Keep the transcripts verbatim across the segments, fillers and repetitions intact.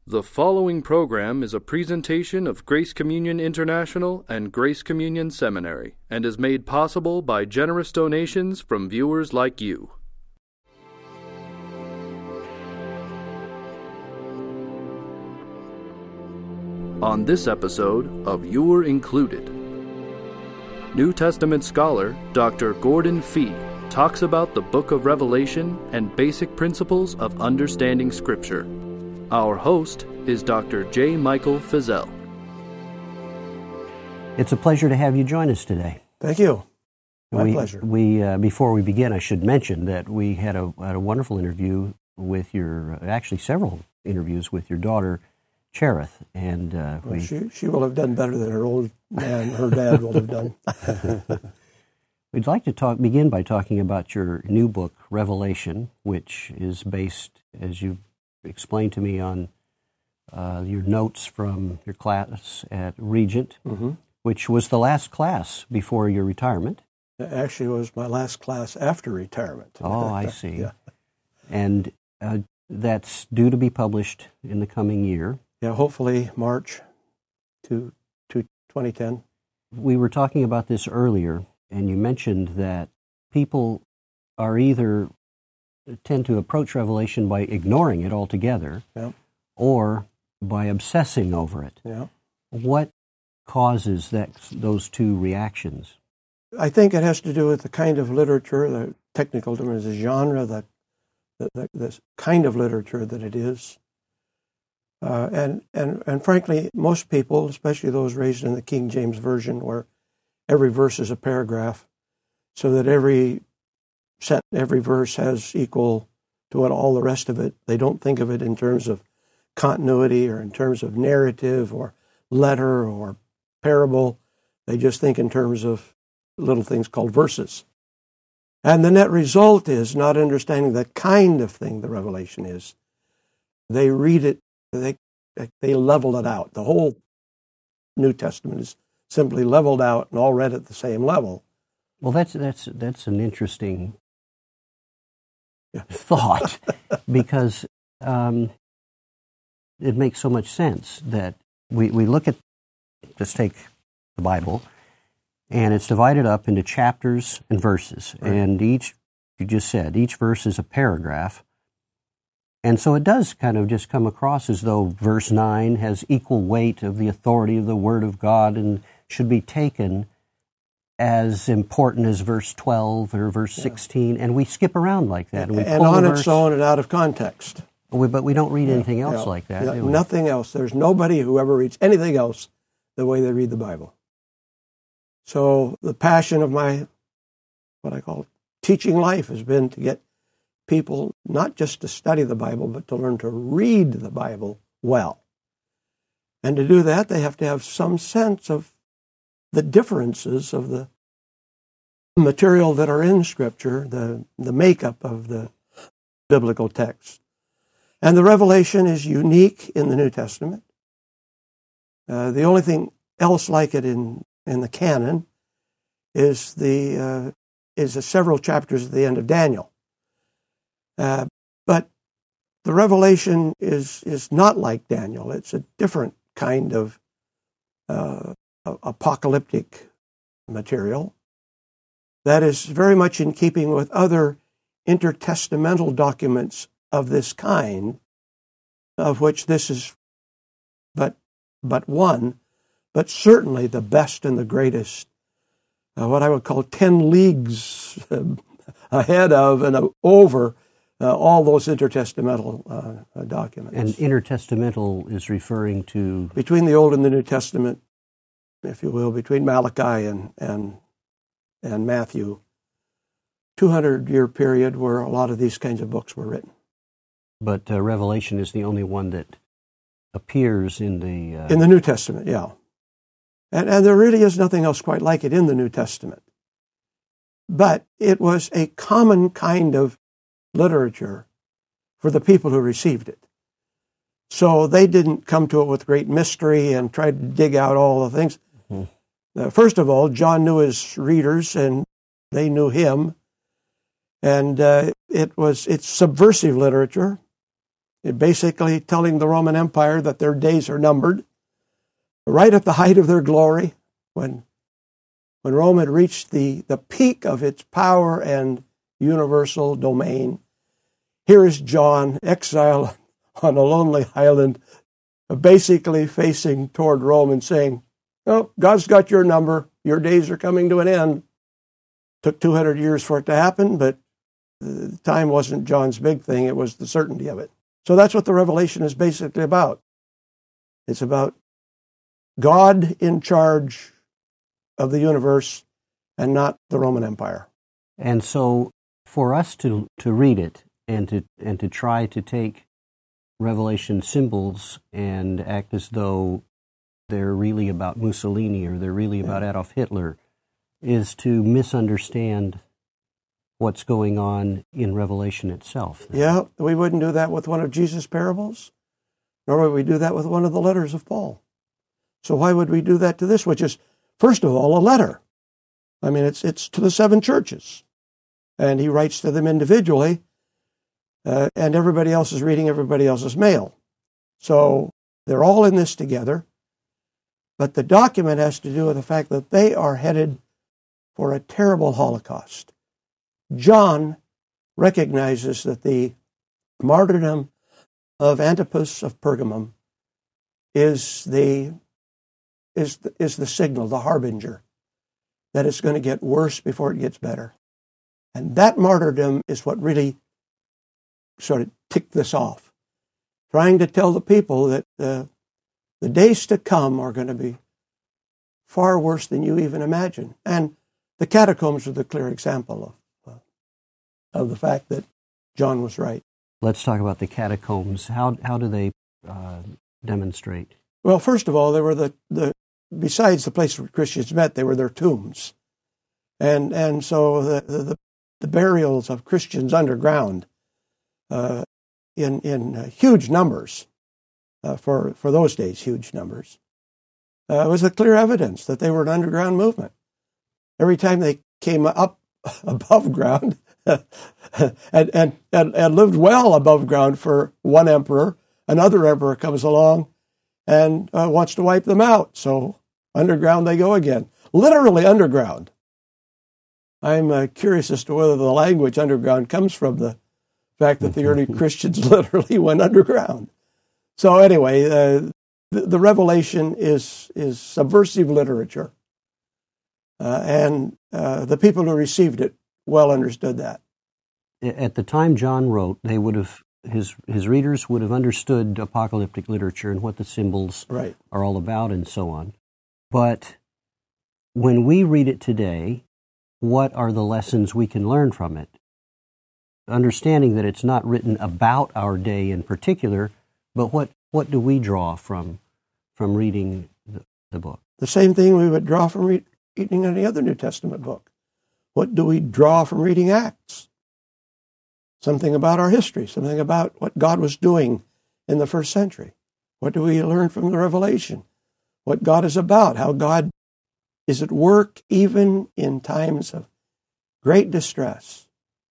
The following program is a presentation of Grace Communion International and Grace Communion Seminary and is made possible by generous donations from viewers like you. On this episode of You're Included, New Testament scholar Doctor Gordon Fee talks about the Book of Revelation and basic principles of understanding Scripture. Our host is Doctor J. Michael Feazell. It's a pleasure to have you join us today. Thank you. My we, pleasure. We uh, before we begin, I should mention that we had a, had a wonderful interview with your, actually several interviews with your daughter, Cherith, and uh, well, we, she she will have done better than her old man, her dad, will have done. We'd like to talk begin by talking about your new book, Revelation, which is based, as you explained to me, on uh, your notes from your class at Regent, mm-hmm. which was the last class before your retirement. Actually, it was my last class after retirement. Oh, I see. Yeah. And uh, that's due to be published in the coming year. Yeah, hopefully March to, to twenty ten. We were talking about this earlier, and you mentioned that people are either tend to approach Revelation by ignoring it altogether, yeah. or by obsessing over it. Yeah. What causes that those two reactions? I think it has to do with the kind of literature, the technical term is the genre, the, the, the, the kind of literature that it is. Uh, and, and, and frankly, most people, especially those raised in the King James Version, where every verse is a paragraph, so that every set, every verse has equal to what all the rest of it. They don't think of it in terms of continuity or in terms of narrative or letter or parable. They just think in terms of little things called verses. And the net result is not understanding the kind of thing the Revelation is. They read it, they they leveled it out. The whole New Testament is simply leveled out and all read at the same level. Well, that's that's that's an interesting yeah. thought, because um, it makes so much sense that we, we look at, just take the Bible, and it's divided up into chapters and verses, right. And each, you just said, each verse is a paragraph, and so it does kind of just come across as though verse nine has equal weight of the authority of the Word of God and should be taken as important as verse twelve or verse yeah. sixteen, and we skip around like that. And, we and on its own and out of context. We, but we don't read yeah, anything else yeah, like that, yeah, do we? Nothing else. There's nobody who ever reads anything else the way they read the Bible. So the passion of my, what I call teaching life, has been to get people not just to study the Bible, but to learn to read the Bible well. And to do that, they have to have some sense of the differences of the material that are in Scripture, the, the makeup of the biblical text. And the Revelation is unique in the New Testament. Uh, the only thing else like it in, in the canon is the uh, is the several chapters at the end of Daniel. Uh, but the Revelation is is not like Daniel. It's a different kind of uh, apocalyptic material that is very much in keeping with other intertestamental documents of this kind, of which this is but but one, but certainly the best and the greatest, uh, what I would call ten leagues ahead of and over uh, all those intertestamental uh, documents. And intertestamental is referring to? Between the Old and the New Testament, if you will, between Malachi and and and Matthew, two hundred year period where a lot of these kinds of books were written. But uh, Revelation is the only one that appears in the... Uh... In the New Testament, yeah. And, and there really is nothing else quite like it in the New Testament. But it was a common kind of literature for the people who received it. So they didn't come to it with great mystery and try to dig out all the things. Mm-hmm. Uh, first of all, John knew his readers, and they knew him. And uh, it was it's subversive literature. basically telling the Roman Empire that their days are numbered. Right at the height of their glory, when when Rome had reached the, the peak of its power and universal domain, here is John, exiled on a lonely island, basically facing toward Rome and saying, "Oh, God's got your number. Your days are coming to an end." Took two hundred years for it to happen, but the time wasn't John's big thing. It was the certainty of it. So that's what the Revelation is basically about. It's about God in charge of the universe and not the Roman Empire. And so for us to, to read it and to and to try to take Revelation symbols and act as though they're really about Mussolini or they're really about yeah. Adolf Hitler is to misunderstand what's going on in Revelation itself. Then. Yeah, we wouldn't do that with one of Jesus' parables, nor would we do that with one of the letters of Paul. So why would we do that to this, which is, first of all, a letter? I mean, it's it's to the seven churches, and he writes to them individually, uh, and everybody else is reading everybody else's mail. So they're all in this together, but the document has to do with the fact that they are headed for a terrible Holocaust. John recognizes that the martyrdom of Antipas of Pergamum is the is the, is the signal, the harbinger, that it's going to get worse before it gets better. And that martyrdom is what really sort of ticked this off, trying to tell the people that uh, the days to come are going to be far worse than you even imagine. And the catacombs are the clear example of, uh, of the fact that John was right. Let's talk about the catacombs. How how do they uh, demonstrate? Well, first of all, they were the, the besides the place where Christians met, they were their tombs. And and so the the, the burials of Christians underground uh, in in uh, huge numbers, uh, for, for those days, huge numbers, uh, was a clear evidence that they were an underground movement. Every time they came up above ground and, and, and, and lived well above ground for one emperor, another emperor comes along and uh, wants to wipe them out. So underground they go again, literally underground. I'm uh, curious as to whether the language underground comes from the fact that the early Christians literally went underground. So anyway, uh, the, the Revelation is is subversive literature. Uh, and uh, the people who received it well understood that. At the time John wrote, they would have his his readers would have understood apocalyptic literature and what the symbols right. are all about and so on. But when we read it today, what are the lessons we can learn from it? Understanding that it's not written about our day in particular, but what, what do we draw from from reading the, the book? The same thing we would draw from reading reading any other New Testament book. What do we draw from reading Acts? Something about our history, something about what God was doing in the first century. What do we learn from the Revelation? What God is about, how God is at work even in times of great distress.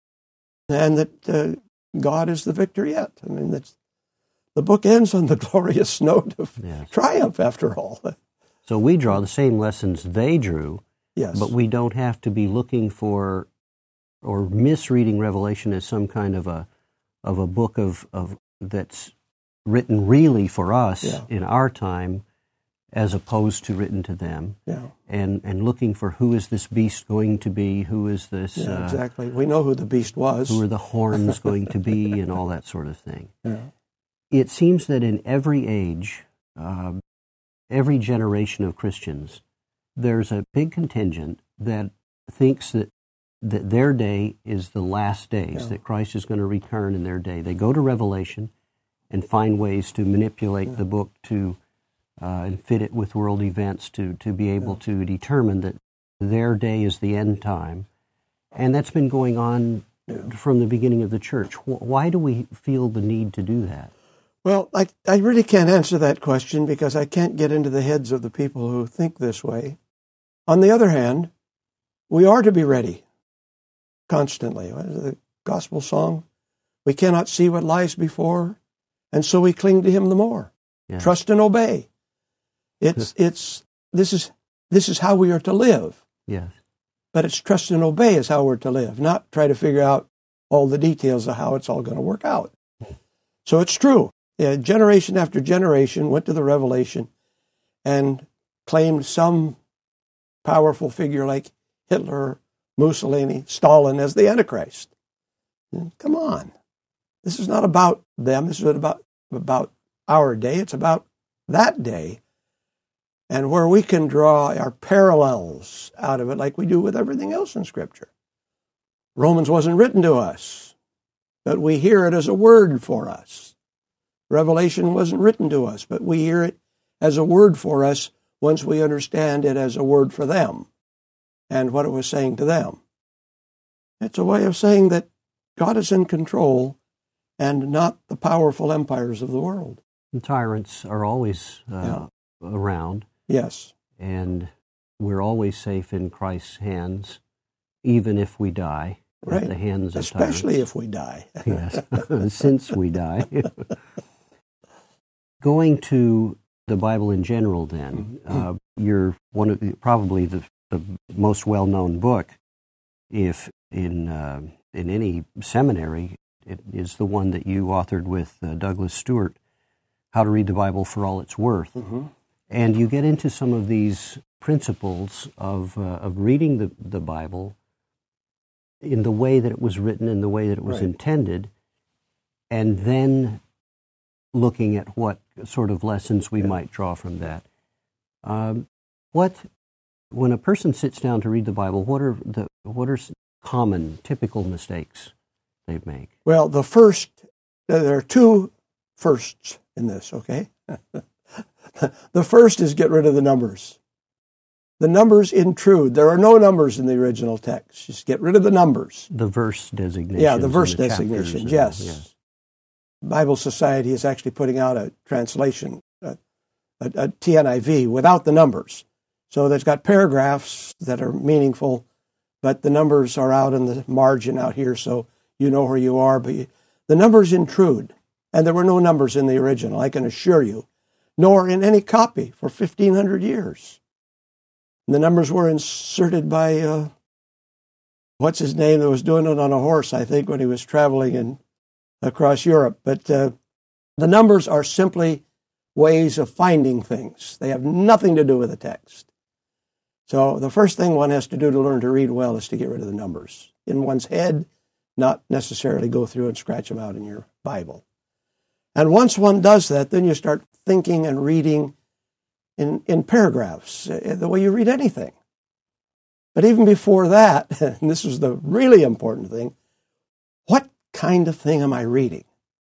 And that uh, God is the victor yet. I mean, that's, the book ends on the glorious note of yes. triumph, after all. So we draw the same lessons they drew, yes. but we don't have to be looking for or misreading Revelation as some kind of a of a book of, of that's written really for us yeah. in our time, as opposed to written to them. Yeah. And and looking for who is this beast going to be? Who is this? Yeah, uh, exactly. We know who the beast was. Who are the horns going to be, and all that sort of thing. Yeah. It seems that in every age. Uh, Every generation of Christians, there's a big contingent that thinks that that their day is the last days, yeah. that Christ is going to return in their day. They go to Revelation and find ways to manipulate yeah. the book to uh, and fit it with world events to, to be able yeah. to determine that their day is the end time. And that's been going on yeah. from the beginning of the church. Why do we feel the need to do that? Well, I, I really can't answer that question because I can't get into the heads of the people who think this way. On the other hand, we are to be ready constantly. What is the gospel song? We cannot see what lies before, And so we cling to him the more. Yes. Trust and obey. It's, it's, this is, this is how we are to live. Yes. But it's trust and obey is how we're to live, not try to figure out all the details of how it's all going to work out. So it's true. Yeah, generation after generation went to the Revelation and claimed some powerful figure like Hitler, Mussolini, Stalin as the Antichrist. And come on. This is not about them. This is about, about our day. It's about that day. And where we can draw our parallels out of it like we do with everything else in Scripture. Romans wasn't written to us, but we hear it as a word for us. Revelation wasn't written to us, but we hear it as a word for us once we understand it as a word for them and what it was saying to them. It's a way of saying that God is in control and not the powerful empires of the world. And tyrants are always uh, Yeah. around. Yes. And we're always safe in Christ's hands, even if we die Right. at the hands of Especially tyrants. if we die. Yes, since we die. Going to the Bible in general, then, uh, you're one of the, probably the, the most well-known book, if in uh, in any seminary, it is the one that you authored with uh, Douglas Stewart, How to Read the Bible for All It's Worth. Mm-hmm. And you get into some of these principles of uh, of reading the, the Bible in the way that it was written, in the way that it was Right. intended, and then looking at what sort of lessons we Yeah. might draw from that. Um, what, when a person sits down to read the Bible, what are the what are s- common, typical mistakes they make? Well, the first, there are two firsts in this, okay? The first is get rid of the numbers. The numbers intrude. There are no numbers in the original text. Just get rid of the numbers. The verse designations. Yeah, the and verse chapters designations, and- yes. yes. Bible Society is actually putting out a translation, a, a, a T N I V, without the numbers. So there's got paragraphs that are meaningful, but the numbers are out in the margin out here, so you know where you are. But you, the numbers intrude, and there were no numbers in the original, I can assure you, nor in any copy for fifteen hundred years. And the numbers were inserted by, uh, what's his name, that was doing it on a horse, I think, when he was traveling in across Europe. But uh, the numbers are simply ways of finding things. They have nothing to do with the text. So the first thing one has to do to learn to read well is to get rid of the numbers in one's head, not necessarily go through and scratch them out in your Bible. And once one does that, then you start thinking and reading in, in paragraphs, uh, the way you read anything. But even before that, and this is the really important thing, what kind of thing am I reading?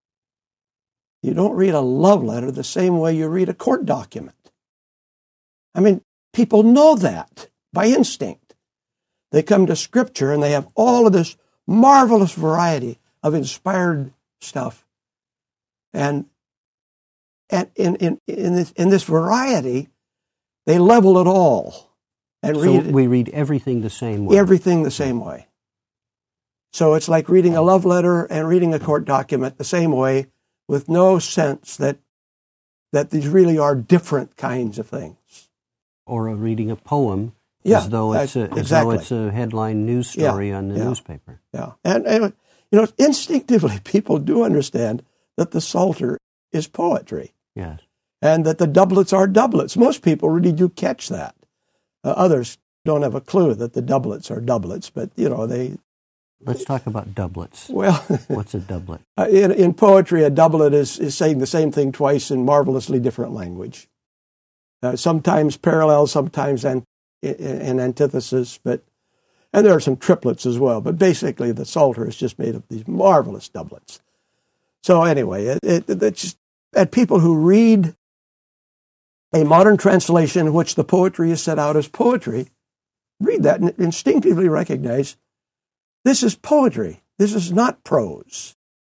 You don't read a love letter the same way you read a court document. I mean, people know that by instinct. They come to Scripture and they have all of this marvelous variety of inspired stuff. And, and in, in, in, this, in this variety, they level it all and So read we read everything the same way. everything the same way. So it's like reading a love letter and reading a court document the same way, with no sense that that these really are different kinds of things. Or a reading a poem Yeah, as though it's a, I- as though exactly. it's a headline news story Yeah, on the yeah. newspaper. Yeah, and, and you know, instinctively people do understand that the Psalter is poetry Yes. and that the doublets are doublets. Most people really do catch that. Uh, others don't have a clue that the doublets are doublets, but you know they. Let's talk about doublets. Well, What's a doublet? Uh, in, in poetry, a doublet is, is saying the same thing twice in marvelously different language. Uh, sometimes parallel, sometimes an, in, in antithesis, but and there are some triplets as well. But basically, the Psalter is just made of these marvelous doublets. So anyway, it, it, it's just, and people who read a modern translation in which the poetry is set out as poetry, read that and instinctively recognize this is poetry. This is not prose.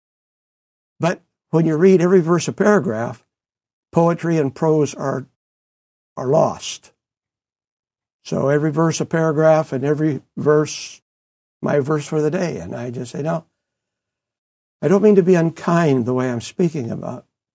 But when you read every verse a paragraph, poetry and prose are, are lost. So every verse a paragraph and every verse my verse for the day. And I just say, no, I don't mean to be unkind the way I'm speaking about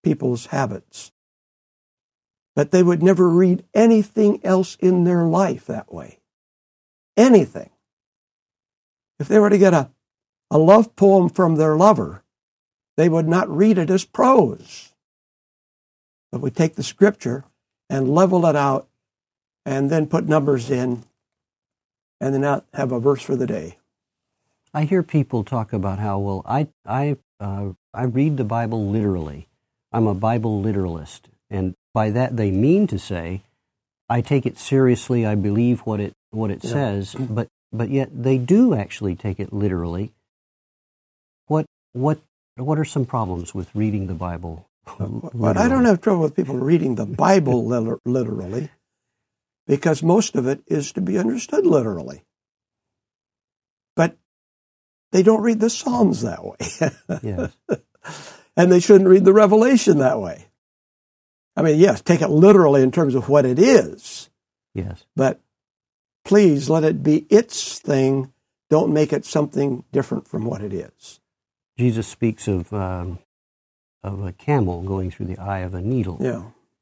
people's habits. But they would never read anything else in their life that way. Anything. If they were to get a, a love poem from their lover, they would not read it as prose. But we take the scripture and level it out and then put numbers in and then out have a verse for the day. I hear people talk about how, well, I I uh, I read the Bible literally. I'm a Bible literalist. And by that they mean to say, I take it seriously, I believe what it what it yeah. says, but but yet they do actually take it literally. What what what are some problems with reading the Bible literally? But I don't have trouble with people reading the Bible literally, because most of it is to be understood literally. But they don't read the Psalms that way. Yes. And they shouldn't read the Revelation that way. I mean, yes, take it literally in terms of what it is. Yes. But please let it be its thing. Don't make it something different from what it is. Jesus speaks of um, of a camel going through the eye of a needle. Yeah.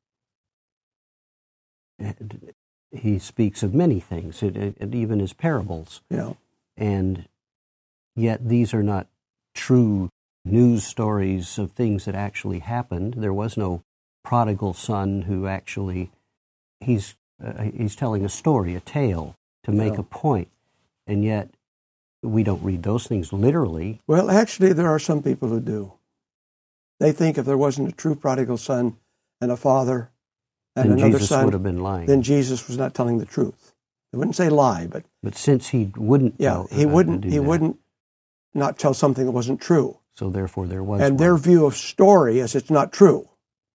And he speaks of many things, it, it, it, even his parables. Yeah. And yet these are not true news stories of things that actually happened. There was no prodigal son who actually, he's uh, he's telling a story, a tale, to make yeah. a point. And yet we don't read those things literally. Well, actually, there are some people who do. They think if there wasn't a true prodigal son and a father and then another Jesus son, would have been lying. Then Jesus was not telling the truth. They wouldn't say lie, but but since he wouldn't, yeah, tell, he uh, wouldn't, do he that, wouldn't not tell something that wasn't true. So therefore, there was. And one. their view of story is it's not true.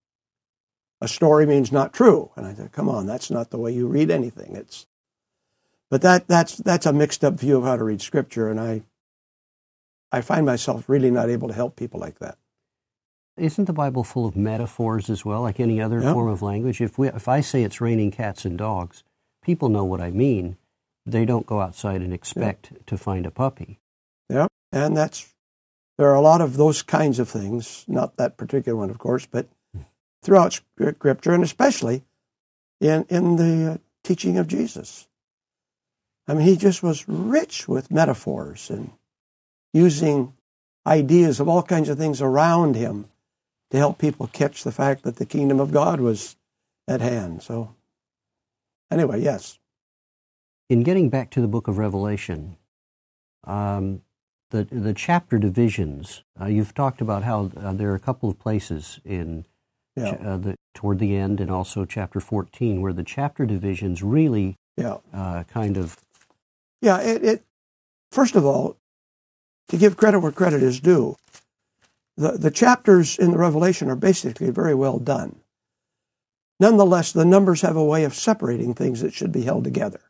A story means not true, and I said, come on, that's not the way you read anything. It's, but that that's that's a mixed up view of how to read Scripture, and I I find myself really not able to help people like that. Isn't the Bible full of metaphors as well, like any other yeah. form of language? If we, if I say it's raining cats and dogs, people know what I mean. They don't go outside and expect yeah. to find a puppy. Yeah, and that's, there are a lot of those kinds of things, not that particular one, of course, but throughout Scripture, and especially in, in the uh, teaching of Jesus. I mean, he just was rich with metaphors and using ideas of all kinds of things around him to help people catch the fact that the kingdom of God was at hand. So, anyway, yes. In getting back to the book of Revelation, um, the the chapter divisions, uh, you've talked about how uh, there are a couple of places in yeah. ch- uh, the, toward the end and also chapter fourteen where the chapter divisions really yeah. uh, kind of... Yeah, it, it. First of all, to give credit where credit is due, the, the chapters in the Revelation are basically very well done. Nonetheless, the numbers have a way of separating things that should be held together.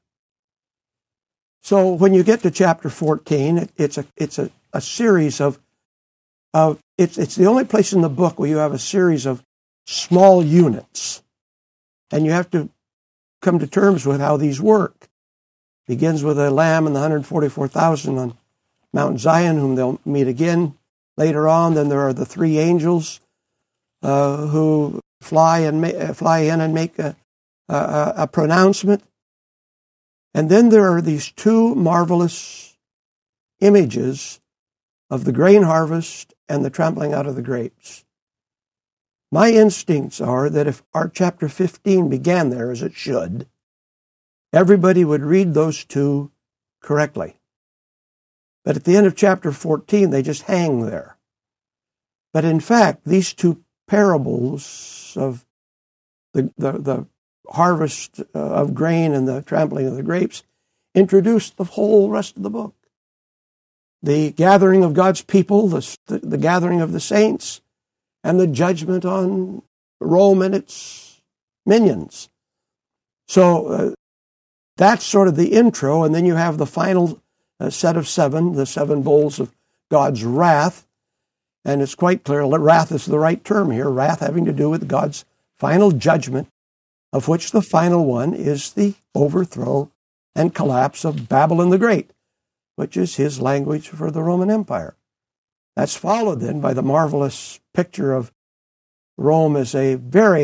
So when you get to chapter fourteen, it, it's a it's a, a series of of it's it's the only place in the book where you have a series of small units, and you have to come to terms with how these work. Begins with a lamb and the one hundred forty-four thousand on Mount Zion, whom they'll meet again later on. Then there are the three angels uh, who fly and ma- fly in and make a, a, a pronouncement. And then there are these two marvelous images of the grain harvest and the trampling out of the grapes. My instincts are that if our chapter fifteen began there, as it should, everybody would read those two correctly. But at the end of chapter fourteen, they just hang there. But in fact, these two parables of the, the, the harvest of grain and the trampling of the grapes introduce the whole rest of the book. The gathering of God's people, the, the, the gathering of the saints, and the judgment on Rome and its minions. So uh, that's sort of the intro, and then you have the final uh, set of seven, the seven bowls of God's wrath. And it's quite clear that wrath is the right term here, wrath having to do with God's final judgment, of which the final one is the overthrow and collapse of Babylon the Great, which is his language for the Roman Empire. That's followed then by the marvelous picture of Rome is a very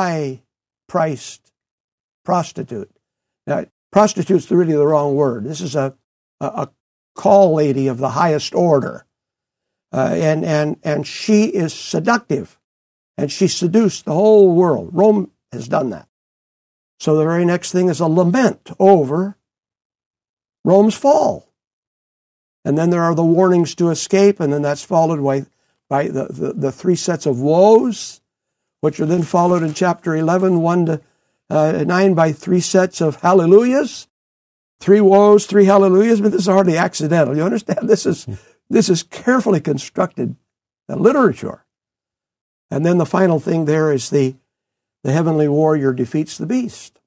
high-priced prostitute. Now, prostitute's really the wrong word. This is a, a, a call lady of the highest order. Uh, and, and, and she is seductive. And she seduced the whole world. Rome has done that. So the very next thing is a lament over Rome's fall. And then there are the warnings to escape, and then that's followed by, by the, the, the three sets of woes, which are then followed in chapter eleven, one to uh, nine, by three sets of hallelujahs. Three woes, three hallelujahs, but this is hardly accidental. You understand? This is, this is carefully constructed literature. And then the final thing there is the, the heavenly warrior defeats the beast.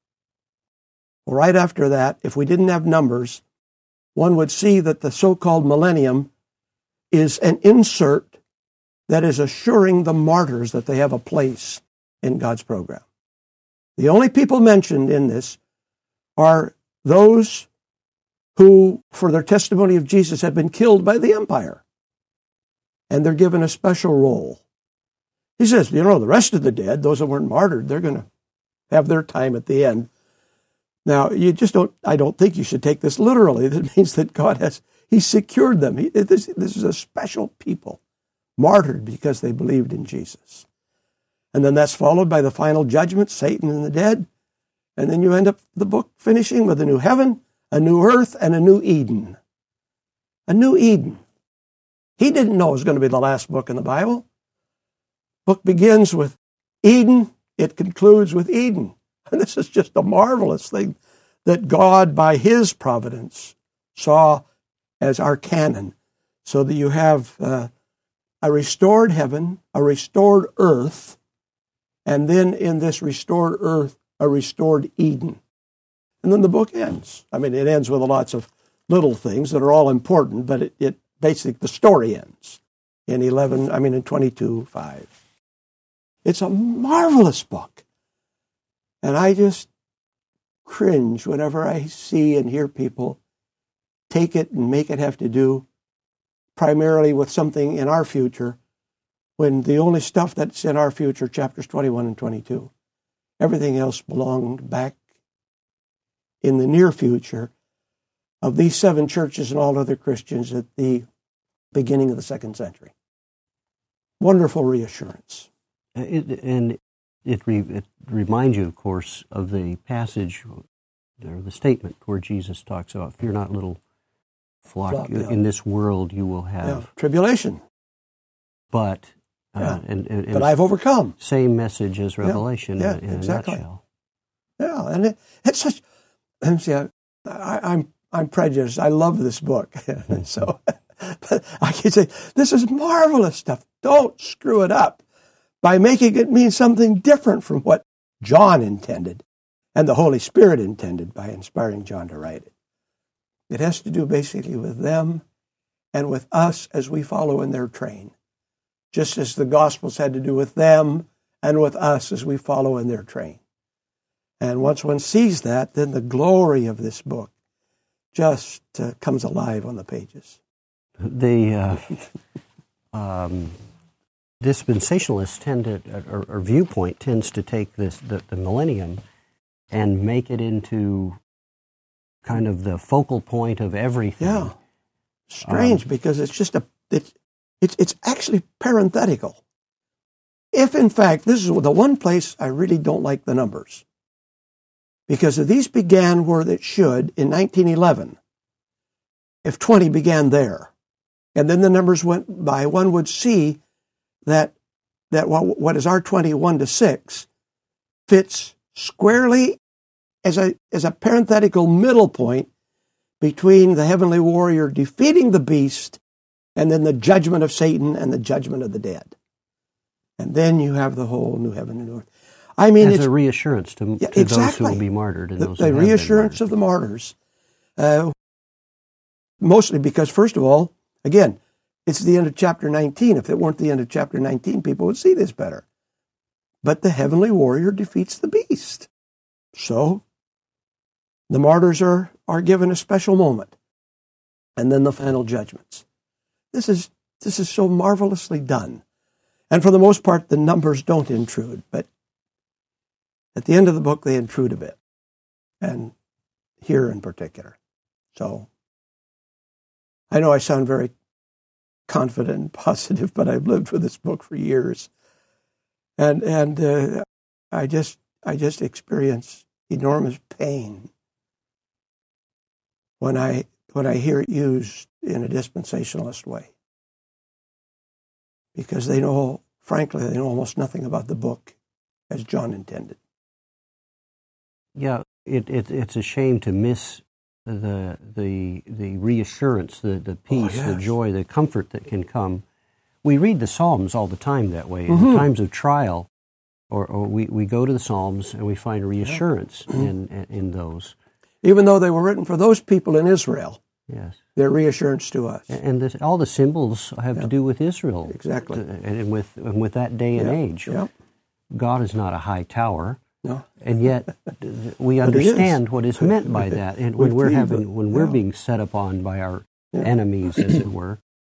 Well, right after that, if we didn't have numbers, one would see that the so-called millennium is an insert that is assuring the martyrs that they have a place in God's program. The only people mentioned in this are those who, for their testimony of Jesus, have been killed by the empire. And they're given a special role. He says, you know, the rest of the dead, those that weren't martyred, they're going to have their time at the end. Now, you just don't, I don't think you should take this literally. That means that God has, He secured them. He, this, this is a special people, martyred because they believed in Jesus. And then that's followed by the final judgment, Satan and the dead. And then you end up the book finishing with a new heaven, a new earth, and a new Eden. A new Eden. He didn't know it was going to be the last book in the Bible. The book begins with Eden. It concludes with Eden. And this is just a marvelous thing that God, by His providence, saw as our canon. So that you have uh, a restored heaven, a restored earth, and then in this restored earth, a restored Eden. And then the book ends. I mean, it ends with lots of little things that are all important, but it, it basically, the story ends in eleven, I mean, in twenty-two five. It's a marvelous book. And I just cringe whenever I see and hear people take it and make it have to do primarily with something in our future, when the only stuff that's in our future, chapters twenty-one and twenty-two, everything else belonged back in the near future of these seven churches and all other Christians at the beginning of the second century. Wonderful reassurance. It, and it, re, it reminds you, of course, of the passage or the statement where Jesus talks about, "Fear not, little flock, flock yeah. in this world you will have yeah. tribulation." But uh, yeah. and, and, and but I've overcome. Same message as Revelation yeah. Yeah, in, in exactly. a nutshell. Yeah, and it, it's such. And see, I, I, I'm I'm prejudiced. I love this book, so but I can say this is marvelous stuff. Don't screw it up by making it mean something different from what John intended and the Holy Spirit intended by inspiring John to write it. It has to do basically with them and with us as we follow in their train, just as the Gospels had to do with them and with us as we follow in their train. And once one sees that, then the glory of this book just uh, comes alive on the pages. The uh, um, dispensationalists tend to, or, or viewpoint tends to take this the, the millennium and make it into kind of the focal point of everything. Yeah, strange um, because it's just a it's it's it's actually parenthetical. If in fact this is the one place I really don't like the numbers. Because if these began where it should in nineteen eleven, if twenty began there, and then the numbers went by, one would see that that what, what is our twenty-one to six fits squarely as a as a parenthetical middle point between the heavenly warrior defeating the beast and then the judgment of Satan and the judgment of the dead. And then you have the whole new heaven and new earth. I mean, as it's a reassurance to, yeah, to exactly. those who will be martyred and the, those who the have reassurance been of the martyrs, uh, mostly because, first of all, again, it's the end of chapter nineteen. If it weren't the end of chapter nineteen, people would see this better. But the heavenly warrior defeats the beast, so the martyrs are are given a special moment, and then the final judgments. This is this is so marvelously done. And for the most part, the numbers don't intrude, but at the end of the book, they intrude a bit, and here in particular. So I know I sound very confident and positive, but I've lived with this book for years, and and uh, I just I just experience enormous pain when I when I hear it used in a dispensationalist way, because they know, frankly, they know almost nothing about the book as John intended. Yeah, it, it it's a shame to miss the the the reassurance, the the peace, oh, yes. the joy, the comfort that can come. We read the Psalms all the time that way. Mm-hmm. In times of trial, or, or we, we go to the Psalms and we find reassurance yeah. in in those. Even though they were written for those people in Israel, yes, they're reassurance to us. And this, all the symbols have yeah. to do with Israel, exactly, to, and with and with that day and yeah. age. Yeah. God is not a high tower. No. And yet we understand what is meant by that. And when we're having when we're yeah. being set upon by our yeah. enemies, as it were.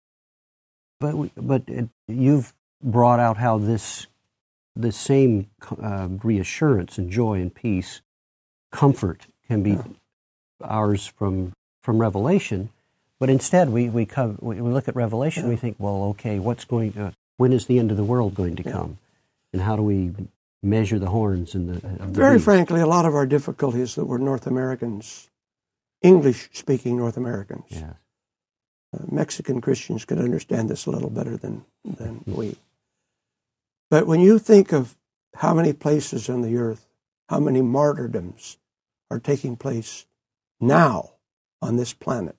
But we, but it, you've brought out how this the same uh, reassurance and joy and peace, comfort can be yeah. ours from from Revelation. But instead, we we come we look at Revelation. Yeah. We think, well, okay, what's going to when is the end of the world going to yeah. come, and how do we measure the horns and the, of the very beast? Frankly, a lot of our difficulties that we're North Americans, English-speaking North Americans. Yes. Uh, Mexican Christians could understand this a little better than than we. But when you think of how many places on the earth, how many martyrdoms are taking place now on this planet,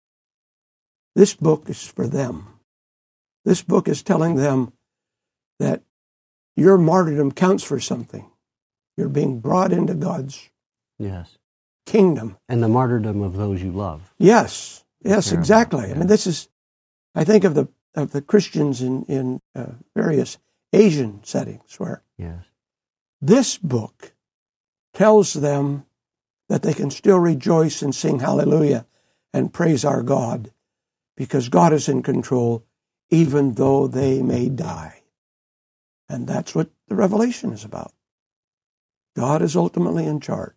this book is for them. This book is telling them that your martyrdom counts for something. You're being brought into God's yes. kingdom. And the martyrdom of those you love. Yes, yes, Paramount. exactly. Yeah. I mean, this is, I think of the of the Christians in, in uh, various Asian settings where yes. this book tells them that they can still rejoice and sing hallelujah and praise our God because God is in control even though they may die. And that's what the Revelation is about. God is ultimately in charge.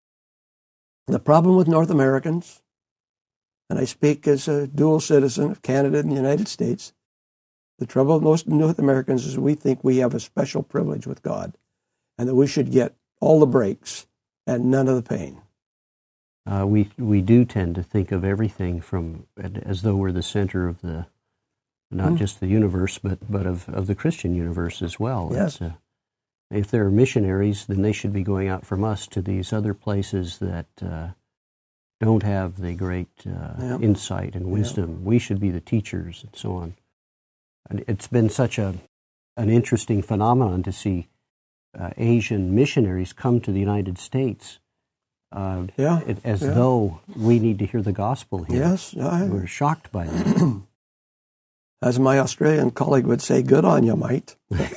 The problem with North Americans, and I speak as a dual citizen of Canada and the United States, the trouble with most North Americans is we think we have a special privilege with God and that we should get all the breaks and none of the pain. Uh, we we do tend to think of everything from as though we're the center of the not mm. just the universe, but, but of, of the Christian universe as well. Yes. Uh, if there are missionaries, then they should be going out from us to these other places that uh, don't have the great uh, yep. insight and wisdom. Yep. We should be the teachers and so on. And it's been such a an interesting phenomenon to see uh, Asian missionaries come to the United States uh, yeah. it, as yeah. though we need to hear the gospel here. Yes. I... We're shocked by that. As my Australian colleague would say, good on you, mate.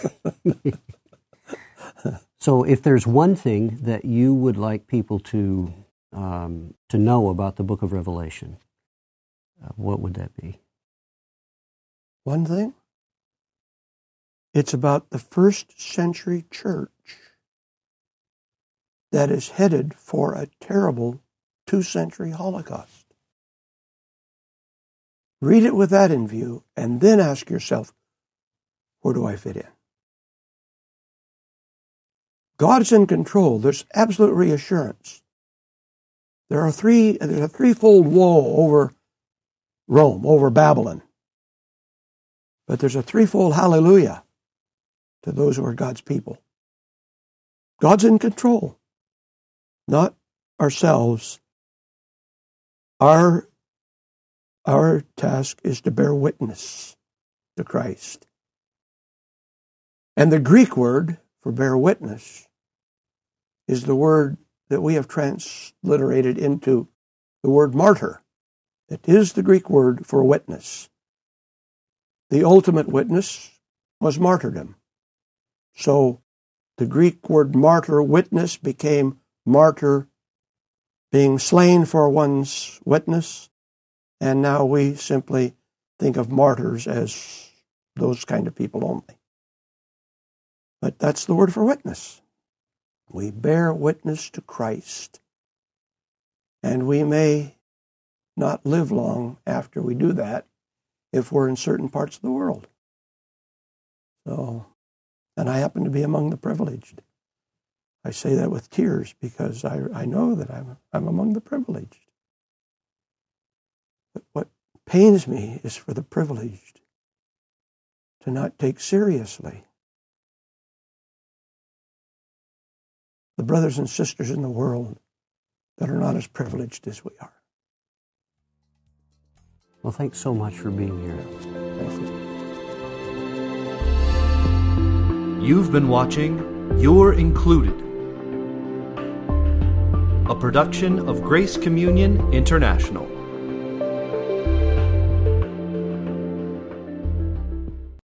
So if there's one thing that you would like people to um, to know about the book of Revelation, uh, what would that be? One thing? It's about the first century church that is headed for a terrible two-century Holocaust. Read it with that in view, and then ask yourself, where do I fit in? God's in control. There's absolute reassurance. There are three, there's a threefold woe over Rome, over Babylon. But there's a threefold hallelujah to those who are God's people. God's in control, not ourselves. Our Our task is to bear witness to Christ. And the Greek word for bear witness is the word that we have transliterated into the word martyr. It is the Greek word for witness. The ultimate witness was martyrdom. So the Greek word martyr, witness, became martyr, being slain for one's witness. And now we simply think of martyrs as those kind of people only. But that's the word for witness. We bear witness to Christ. And we may not live long after we do that if we're in certain parts of the world. So, and I happen to be among the privileged. I say that with tears because I, I know that I'm, I'm among the privileged. But what pains me is for the privileged to not take seriously the brothers and sisters in the world that are not as privileged as we are. Well, thanks so much for being here. Thank you. You've been watching You're Included, a production of Grace Communion International.